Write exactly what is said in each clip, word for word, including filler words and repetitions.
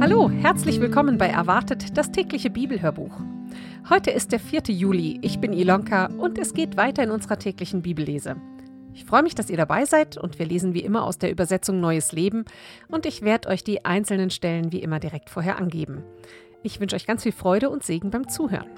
Hallo, herzlich willkommen bei Erwartet, das tägliche Bibelhörbuch. Heute ist der vierte Juli, ich bin Ilonka und es geht weiter in unserer täglichen Bibellese. Ich freue mich, dass ihr dabei seid und wir lesen wie immer aus der Übersetzung Neues Leben und ich werde euch die einzelnen Stellen wie immer direkt vorher angeben. Ich wünsche euch ganz viel Freude und Segen beim Zuhören.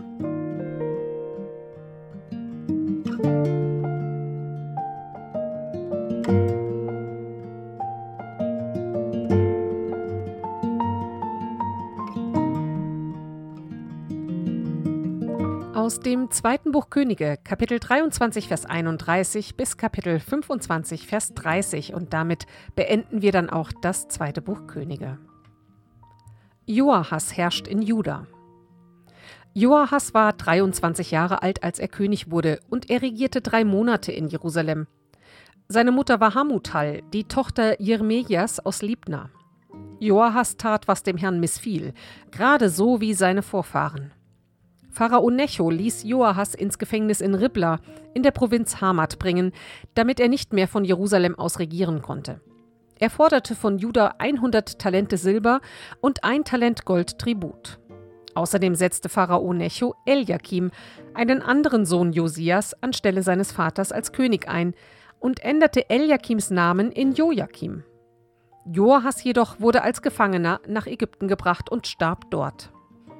Aus dem zweiten Buch Könige, Kapitel dreiundzwanzig, Vers einunddreißig bis Kapitel fünfundzwanzig, Vers dreißig und damit beenden wir dann auch das zweite Buch Könige. Joahas herrscht in Juda. Joahas war dreiundzwanzig Jahre alt, als er König wurde und er regierte drei Monate in Jerusalem. Seine Mutter war Hamutal, die Tochter Jeremias aus Libna. Joahas tat, was dem Herrn missfiel, gerade so wie seine Vorfahren. Pharao Necho ließ Joahas ins Gefängnis in Ribla in der Provinz Hamat bringen, damit er nicht mehr von Jerusalem aus regieren konnte. Er forderte von Juda hundert Talente Silber und ein Talent Gold Tribut. Außerdem setzte Pharao Necho Eljakim, einen anderen Sohn Josias, anstelle seines Vaters als König ein und änderte Eljakims Namen in Jojakim. Joahas jedoch wurde als Gefangener nach Ägypten gebracht und starb dort.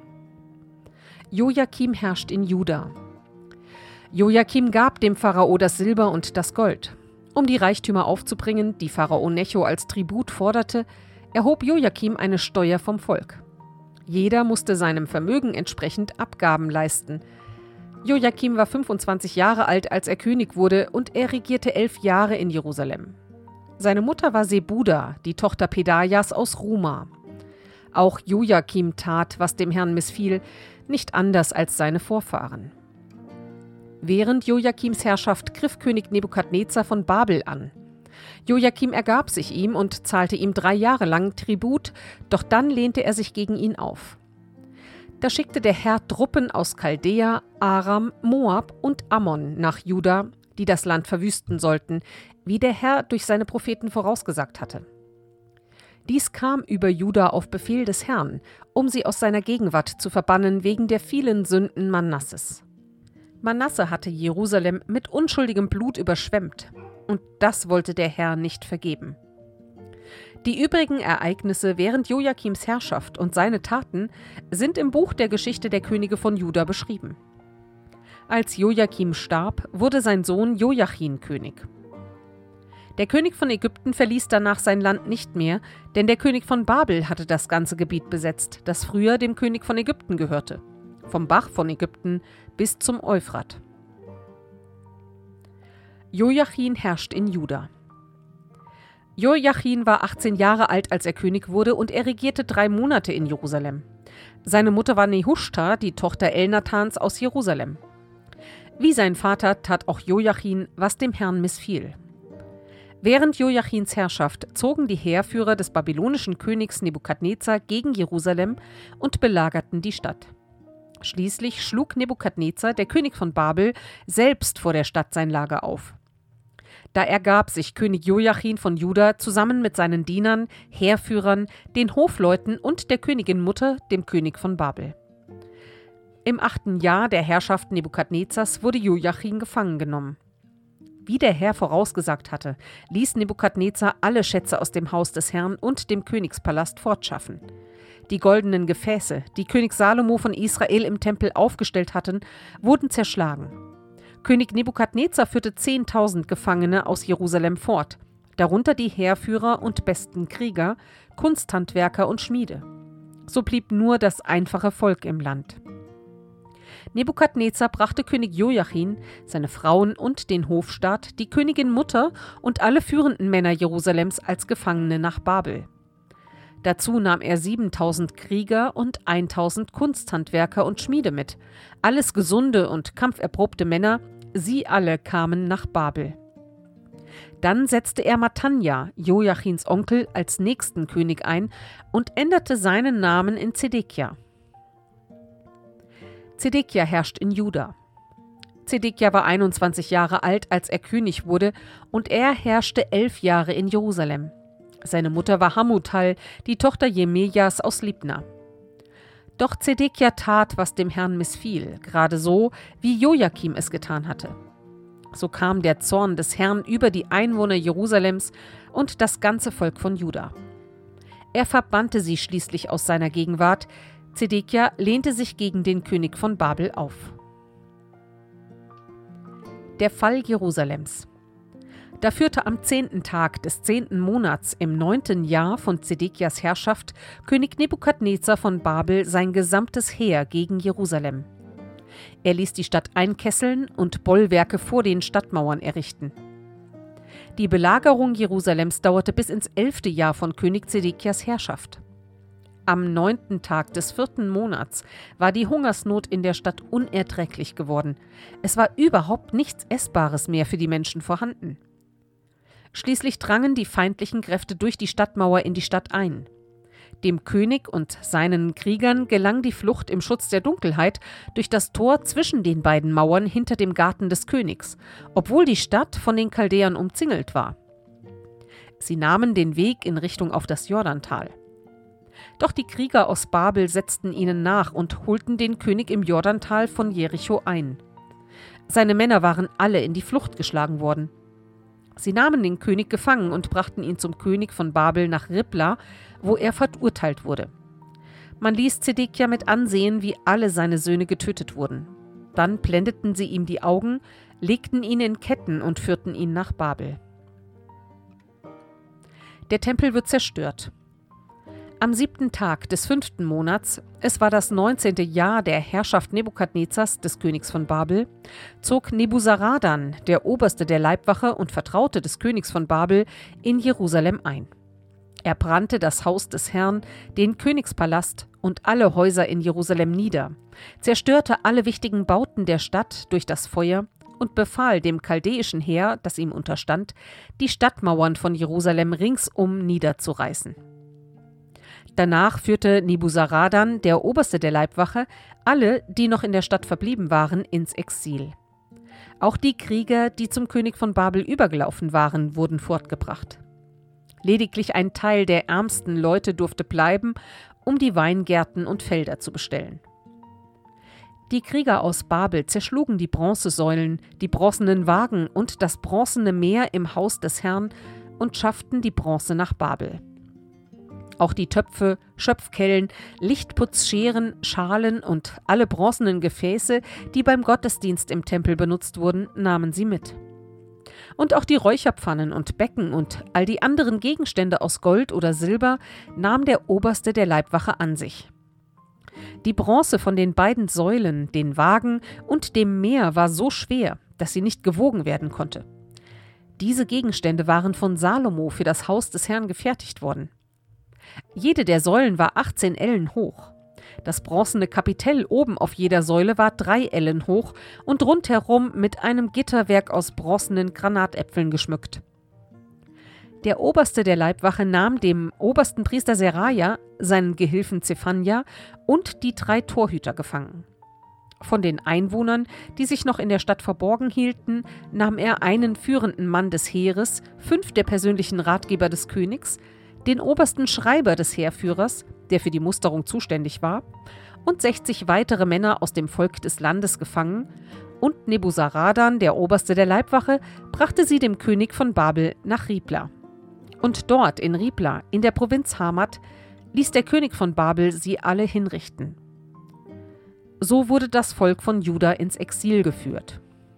Jojakim herrscht in Juda. Jojakim gab dem Pharao das Silber und das Gold. Um die Reichtümer aufzubringen, die Pharao Necho als Tribut forderte, erhob Jojakim eine Steuer vom Volk. Jeder musste seinem Vermögen entsprechend Abgaben leisten. Jojakim war fünfundzwanzig Jahre alt, als er König wurde, und er regierte elf Jahre in Jerusalem. Seine Mutter war Sebuda, die Tochter Pedajas aus Ruma. Auch Jojakim tat, was dem Herrn missfiel, nicht anders als seine Vorfahren. Während Jojakims Herrschaft griff König Nebukadnezar von Babel an. Jojakim ergab sich ihm und zahlte ihm drei Jahre lang Tribut, doch dann lehnte er sich gegen ihn auf. Da schickte der Herr Truppen aus Chaldea, Aram, Moab und Ammon nach Juda, die das Land verwüsten sollten, wie der Herr durch seine Propheten vorausgesagt hatte. Dies kam über Juda auf Befehl des Herrn, um sie aus seiner Gegenwart zu verbannen wegen der vielen Sünden Manasses. Manasse hatte Jerusalem mit unschuldigem Blut überschwemmt, und das wollte der Herr nicht vergeben. Die übrigen Ereignisse während Jojakims Herrschaft und seine Taten sind im Buch der Geschichte der Könige von Juda beschrieben. Als Jojakim starb, wurde sein Sohn Jojachin König. Der König von Ägypten verließ danach sein Land nicht mehr, denn der König von Babel hatte das ganze Gebiet besetzt, das früher dem König von Ägypten gehörte, vom Bach von Ägypten bis zum Euphrat. Jojachin herrscht in Juda. Jojachin war achtzehn Jahre alt, als er König wurde, und er regierte drei Monate in Jerusalem. Seine Mutter war Nehushta, die Tochter Elnathans aus Jerusalem. Wie sein Vater tat auch Jojachin, was dem Herrn missfiel. Während Jojachins Herrschaft zogen die Heerführer des babylonischen Königs Nebukadnezar gegen Jerusalem und belagerten die Stadt. Schließlich schlug Nebukadnezar, der König von Babel, selbst vor der Stadt sein Lager auf. Da ergab sich König Jojachin von Juda zusammen mit seinen Dienern, Heerführern, den Hofleuten und der Königin Mutter, dem König von Babel. Im achten Jahr der Herrschaft Nebukadnezars wurde Jojachin gefangen genommen. Wie der Herr vorausgesagt hatte, ließ Nebukadnezar alle Schätze aus dem Haus des Herrn und dem Königspalast fortschaffen. Die goldenen Gefäße, die König Salomo von Israel im Tempel aufgestellt hatten, wurden zerschlagen. König Nebukadnezar führte zehntausend Gefangene aus Jerusalem fort, darunter die Heerführer und besten Krieger, Kunsthandwerker und Schmiede. So blieb nur das einfache Volk im Land. Nebukadnezar brachte König Jojachin, seine Frauen und den Hofstaat, die Königin Mutter und alle führenden Männer Jerusalems als Gefangene nach Babel. Dazu nahm er siebentausend Krieger und tausend Kunsthandwerker und Schmiede mit, alles gesunde und kampferprobte Männer, sie alle kamen nach Babel. Dann setzte er Matanja, Jojachins Onkel, als nächsten König ein und änderte seinen Namen in Zedekia. Zedekia herrscht in Juda. Zedekia war einundzwanzig Jahre alt, als er König wurde, und er herrschte elf Jahre in Jerusalem. Seine Mutter war Hamutal, die Tochter Jemejas aus Libna. Doch Zedekia tat, was dem Herrn missfiel, gerade so, wie Jojakim es getan hatte. So kam der Zorn des Herrn über die Einwohner Jerusalems und das ganze Volk von Juda. Er verbannte sie schließlich aus seiner Gegenwart. Zedekia lehnte sich gegen den König von Babel auf. Der Fall Jerusalems. Da führte am zehnten Tag des zehnten Monats im neunten Jahr von Zedekias Herrschaft König Nebukadnezar von Babel sein gesamtes Heer gegen Jerusalem. Er ließ die Stadt einkesseln und Bollwerke vor den Stadtmauern errichten. Die Belagerung Jerusalems dauerte bis ins elfte Jahr von König Zedekias Herrschaft. Am neunten Tag des vierten Monats war die Hungersnot in der Stadt unerträglich geworden. Es war überhaupt nichts Essbares mehr für die Menschen vorhanden. Schließlich drangen die feindlichen Kräfte durch die Stadtmauer in die Stadt ein. Dem König und seinen Kriegern gelang die Flucht im Schutz der Dunkelheit durch das Tor zwischen den beiden Mauern hinter dem Garten des Königs, obwohl die Stadt von den Chaldäern umzingelt war. Sie nahmen den Weg in Richtung auf das Jordantal. Doch die Krieger aus Babel setzten ihnen nach und holten den König im Jordantal von Jericho ein. Seine Männer waren alle in die Flucht geschlagen worden. Sie nahmen den König gefangen und brachten ihn zum König von Babel nach Ribla, wo er verurteilt wurde. Man ließ Zedekia mit ansehen, wie alle seine Söhne getötet wurden. Dann blendeten sie ihm die Augen, legten ihn in Ketten und führten ihn nach Babel. Der Tempel wird zerstört. Am siebten Tag des fünften Monats, es war das neunzehnte Jahr der Herrschaft Nebukadnezars, des Königs von Babel, zog Nebuzaradan, der Oberste der Leibwache und Vertraute des Königs von Babel, in Jerusalem ein. Er brannte das Haus des Herrn, den Königspalast und alle Häuser in Jerusalem nieder, zerstörte alle wichtigen Bauten der Stadt durch das Feuer und befahl dem chaldäischen Heer, das ihm unterstand, die Stadtmauern von Jerusalem ringsum niederzureißen. Danach führte Nebuzaradan, der Oberste der Leibwache, alle, die noch in der Stadt verblieben waren, ins Exil. Auch die Krieger, die zum König von Babel übergelaufen waren, wurden fortgebracht. Lediglich ein Teil der ärmsten Leute durfte bleiben, um die Weingärten und Felder zu bestellen. Die Krieger aus Babel zerschlugen die Bronzesäulen, die bronzenen Wagen und das bronzene Meer im Haus des Herrn und schafften die Bronze nach Babel. Auch die Töpfe, Schöpfkellen, Lichtputzscheren, Schalen und alle bronzenen Gefäße, die beim Gottesdienst im Tempel benutzt wurden, nahmen sie mit. Und auch die Räucherpfannen und Becken und all die anderen Gegenstände aus Gold oder Silber nahm der Oberste der Leibwache an sich. Die Bronze von den beiden Säulen, den Wagen und dem Meer war so schwer, dass sie nicht gewogen werden konnte. Diese Gegenstände waren von Salomo für das Haus des Herrn gefertigt worden. Jede der Säulen war achtzehn Ellen hoch. Das bronzene Kapitell oben auf jeder Säule war drei Ellen hoch und rundherum mit einem Gitterwerk aus bronzenen Granatäpfeln geschmückt. Der Oberste der Leibwache nahm dem obersten Priester Seraja, seinen Gehilfen Zephania und die drei Torhüter gefangen. Von den Einwohnern, die sich noch in der Stadt verborgen hielten, nahm er einen führenden Mann des Heeres, fünf der persönlichen Ratgeber des Königs, den obersten Schreiber des Heerführers, der für die Musterung zuständig war, und sechzig weitere Männer aus dem Volk des Landes gefangen, und Nebuzaradan, der Oberste der Leibwache, brachte sie dem König von Babel nach Ribla. Und dort in Ribla, in der Provinz Hamat, ließ der König von Babel sie alle hinrichten. So wurde das Volk von Juda ins Exil geführt.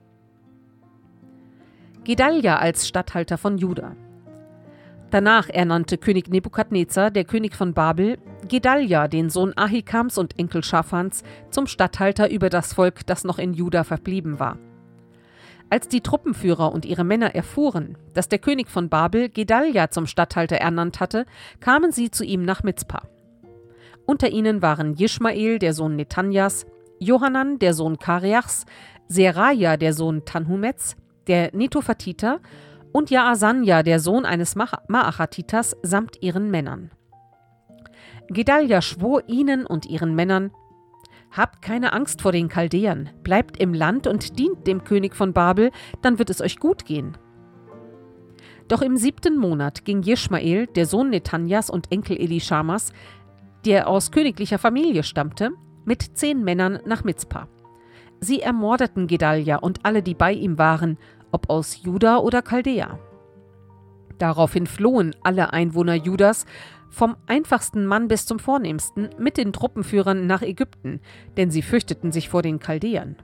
Gedalja als Statthalter von Juda. Danach ernannte König Nebukadnezar, der König von Babel, Gedalja, den Sohn Ahikams und Enkel Schaphans, zum Statthalter über das Volk, das noch in Juda verblieben war. Als die Truppenführer und ihre Männer erfuhren, dass der König von Babel Gedalja zum Statthalter ernannt hatte, kamen sie zu ihm nach Mizpa. Unter ihnen waren Jischmael, der Sohn Nethanjas, Johanan, der Sohn Kareachs, Seraja, der Sohn Tanhumets, der Netophatiter, und Jaasanja, der Sohn eines Maachatiters, samt ihren Männern. Gedalja schwor ihnen und ihren Männern: Habt keine Angst vor den Chaldäern, bleibt im Land und dient dem König von Babel, dann wird es euch gut gehen. Doch im siebten Monat ging Jeschmael, der Sohn Nethanjas und Enkel Elischamas, der aus königlicher Familie stammte, mit zehn Männern nach Mizpa. Sie ermordeten Gedalja und alle, die bei ihm waren, ob aus Juda oder Chaldea. Daraufhin flohen alle Einwohner Judas, vom einfachsten Mann bis zum vornehmsten, mit den Truppenführern nach Ägypten, denn sie fürchteten sich vor den Chaldäern.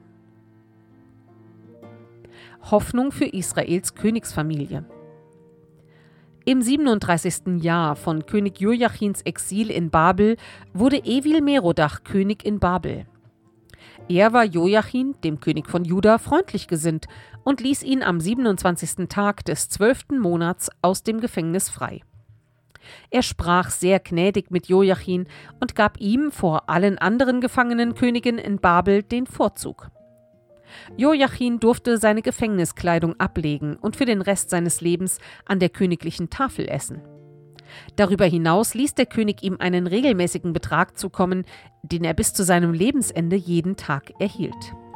Hoffnung für Israels Königsfamilie. Im siebenunddreißigsten Jahr von König Joachins Exil in Babel wurde Evil-Merodach König in Babel. Er war Joachim, dem König von Juda, freundlich gesinnt und ließ ihn am siebenundzwanzigsten Tag des zwölften Monats aus dem Gefängnis frei. Er sprach sehr gnädig mit Joachim und gab ihm vor allen anderen gefangenen Königen in Babel den Vorzug. Joachim durfte seine Gefängniskleidung ablegen und für den Rest seines Lebens an der königlichen Tafel essen. Darüber hinaus ließ der König ihm einen regelmäßigen Betrag zukommen, den er bis zu seinem Lebensende jeden Tag erhielt.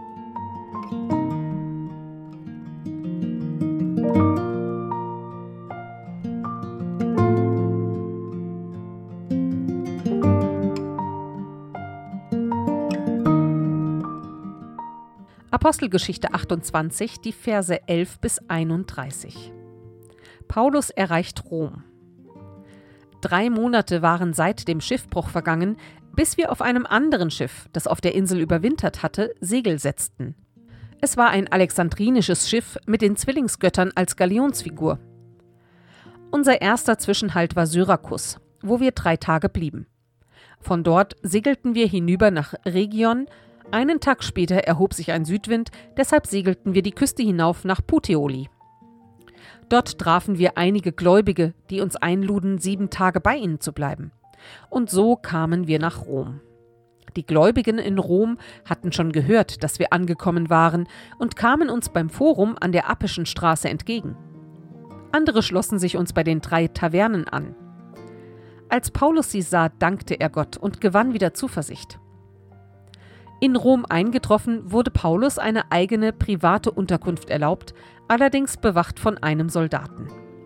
Apostelgeschichte achtundzwanzig, die Verse elf bis einunddreißig. Paulus erreicht Rom. Drei Monate waren seit dem Schiffbruch vergangen, bis wir auf einem anderen Schiff, das auf der Insel überwintert hatte, Segel setzten. Es war ein alexandrinisches Schiff mit den Zwillingsgöttern als Galionsfigur. Unser erster Zwischenhalt war Syrakus, wo wir drei Tage blieben. Von dort segelten wir hinüber nach Rhegion. Einen Tag später erhob sich ein Südwind, deshalb segelten wir die Küste hinauf nach Puteoli. Dort trafen wir einige Gläubige, die uns einluden, sieben Tage bei ihnen zu bleiben. Und so kamen wir nach Rom. Die Gläubigen in Rom hatten schon gehört, dass wir angekommen waren und kamen uns beim Forum an der Appischen Straße entgegen. Andere schlossen sich uns bei den drei Tavernen an. Als Paulus sie sah, dankte er Gott und gewann wieder Zuversicht. In Rom eingetroffen, wurde Paulus eine eigene private Unterkunft erlaubt, allerdings bewacht von einem Soldaten.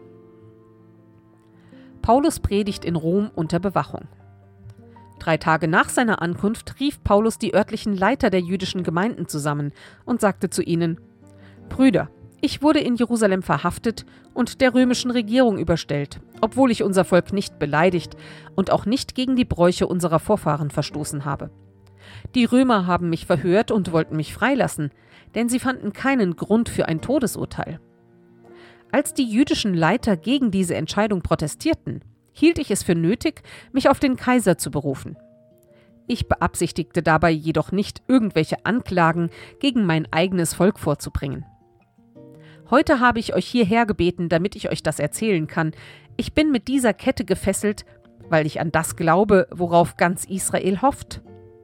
Paulus predigt in Rom unter Bewachung. Drei Tage nach seiner Ankunft rief Paulus die örtlichen Leiter der jüdischen Gemeinden zusammen und sagte zu ihnen: Brüder, ich wurde in Jerusalem verhaftet und der römischen Regierung überstellt, obwohl ich unser Volk nicht beleidigt und auch nicht gegen die Bräuche unserer Vorfahren verstoßen habe. Die Römer haben mich verhört und wollten mich freilassen, denn sie fanden keinen Grund für ein Todesurteil. Als die jüdischen Leiter gegen diese Entscheidung protestierten, hielt ich es für nötig, mich auf den Kaiser zu berufen. Ich beabsichtigte dabei jedoch nicht, irgendwelche Anklagen gegen mein eigenes Volk vorzubringen. Heute habe ich euch hierher gebeten, damit ich euch das erzählen kann. Ich bin mit dieser Kette gefesselt, weil ich an das glaube, worauf ganz Israel hofft.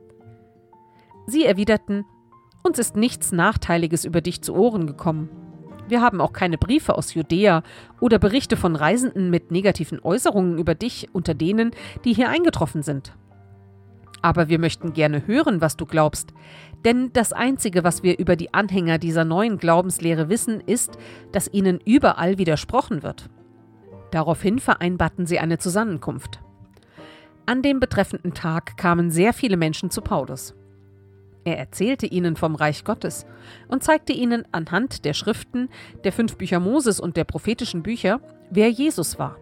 Sie erwiderten: Uns ist nichts Nachteiliges über dich zu Ohren gekommen. Wir haben auch keine Briefe aus Judäa oder Berichte von Reisenden mit negativen Äußerungen über dich unter denen, die hier eingetroffen sind. Aber wir möchten gerne hören, was du glaubst, denn das Einzige, was wir über die Anhänger dieser neuen Glaubenslehre wissen, ist, dass ihnen überall widersprochen wird. Daraufhin vereinbarten sie eine Zusammenkunft. An dem betreffenden Tag kamen sehr viele Menschen zu Paulus. Er erzählte ihnen vom Reich Gottes und zeigte ihnen anhand der Schriften, der fünf Bücher Moses und der prophetischen Bücher, wer Jesus war.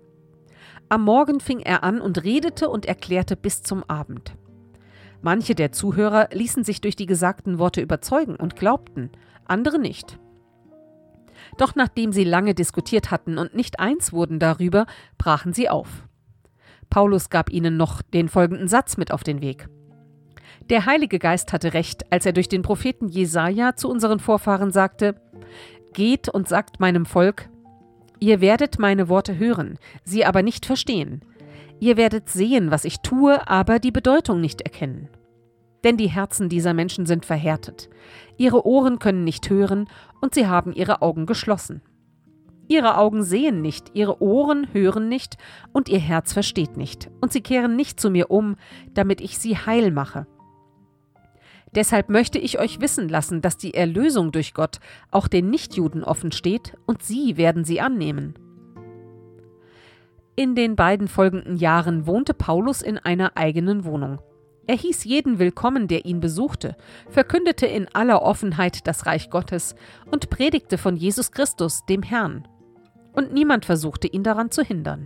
Am Morgen fing er an und redete und erklärte bis zum Abend. Manche der Zuhörer ließen sich durch die gesagten Worte überzeugen und glaubten, andere nicht. Doch nachdem sie lange diskutiert hatten und nicht eins wurden darüber, brachen sie auf. Paulus gab ihnen noch den folgenden Satz mit auf den Weg: Der Heilige Geist hatte recht, als er durch den Propheten Jesaja zu unseren Vorfahren sagte: Geht und sagt meinem Volk: Ihr werdet meine Worte hören, sie aber nicht verstehen. Ihr werdet sehen, was ich tue, aber die Bedeutung nicht erkennen. Denn die Herzen dieser Menschen sind verhärtet. Ihre Ohren können nicht hören und sie haben ihre Augen geschlossen. Ihre Augen sehen nicht, ihre Ohren hören nicht und ihr Herz versteht nicht. Und sie kehren nicht zu mir um, damit ich sie heil mache. Deshalb möchte ich euch wissen lassen, dass die Erlösung durch Gott auch den Nichtjuden offen steht und sie werden sie annehmen. In den beiden folgenden Jahren wohnte Paulus in einer eigenen Wohnung. Er hieß jeden willkommen, der ihn besuchte, verkündete in aller Offenheit das Reich Gottes und predigte von Jesus Christus, dem Herrn. Und niemand versuchte, ihn daran zu hindern.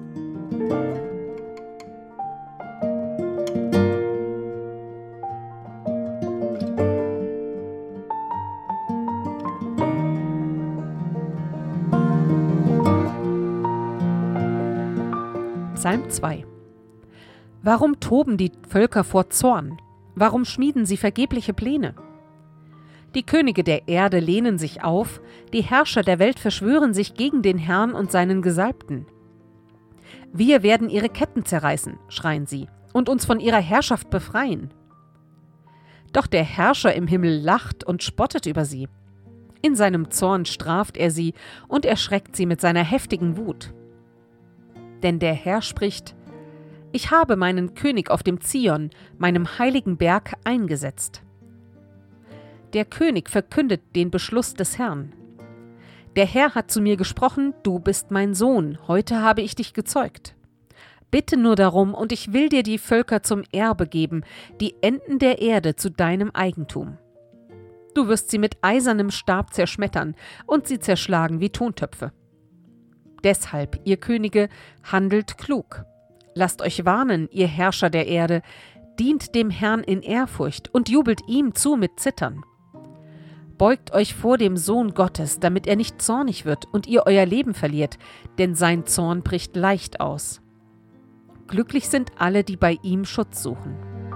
Psalm zwei. Warum toben die Völker vor Zorn? Warum schmieden sie vergebliche Pläne? Die Könige der Erde lehnen sich auf, die Herrscher der Welt verschwören sich gegen den Herrn und seinen Gesalbten. Wir werden ihre Ketten zerreißen, schreien sie, und uns von ihrer Herrschaft befreien. Doch der Herrscher im Himmel lacht und spottet über sie. In seinem Zorn straft er sie und erschreckt sie mit seiner heftigen Wut. Denn der Herr spricht: Ich habe meinen König auf dem Zion, meinem heiligen Berg, eingesetzt. Der König verkündet den Beschluss des Herrn. Der Herr hat zu mir gesprochen: Du bist mein Sohn, heute habe ich dich gezeugt. Bitte nur darum, und ich will dir die Völker zum Erbe geben, die Enden der Erde zu deinem Eigentum. Du wirst sie mit eisernem Stab zerschmettern und sie zerschlagen wie Tontöpfe. Deshalb, ihr Könige, handelt klug. Lasst euch warnen, ihr Herrscher der Erde, dient dem Herrn in Ehrfurcht und jubelt ihm zu mit Zittern. Beugt euch vor dem Sohn Gottes, damit er nicht zornig wird und ihr euer Leben verliert, denn sein Zorn bricht leicht aus. Glücklich sind alle, die bei ihm Schutz suchen.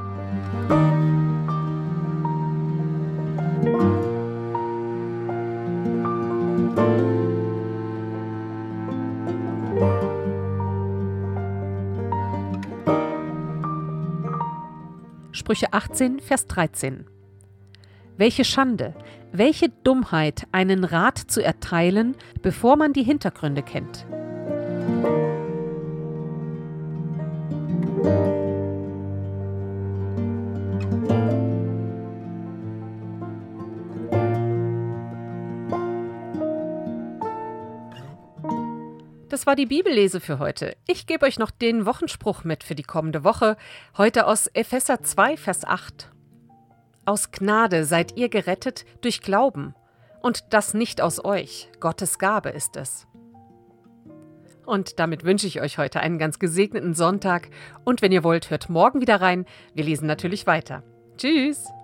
Sprüche achtzehn, Vers dreizehn. Welche Schande, welche Dummheit, einen Rat zu erteilen, bevor man die Hintergründe kennt. Das war die Bibellese für heute. Ich gebe euch noch den Wochenspruch mit für die kommende Woche. Heute aus Epheser zwei, Vers acht. Aus Gnade seid ihr gerettet durch Glauben. Und das nicht aus euch. Gottes Gabe ist es. Und damit wünsche ich euch heute einen ganz gesegneten Sonntag. Und wenn ihr wollt, hört morgen wieder rein. Wir lesen natürlich weiter. Tschüss!